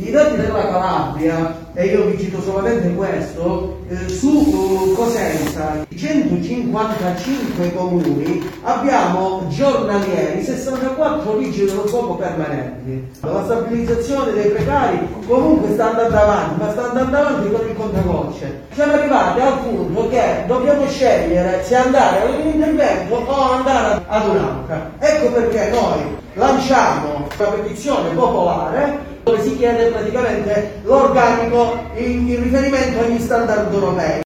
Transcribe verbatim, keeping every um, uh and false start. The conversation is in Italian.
I dati della Calabria, e io vi cito solamente questo, eh, su uh, Cosenza, centocinquantacinque comuni, abbiamo giornalieri sessantaquattro vigili dello fuoco permanenti. La stabilizzazione dei precari comunque sta andando avanti, ma sta andando avanti con il contagocce. Siamo arrivati al punto che dobbiamo scegliere se andare ad un intervento o andare ad un'altra. Ecco perché noi lanciamo una petizione popolare dove si chiede praticamente l'organico in, in riferimento agli standard europei.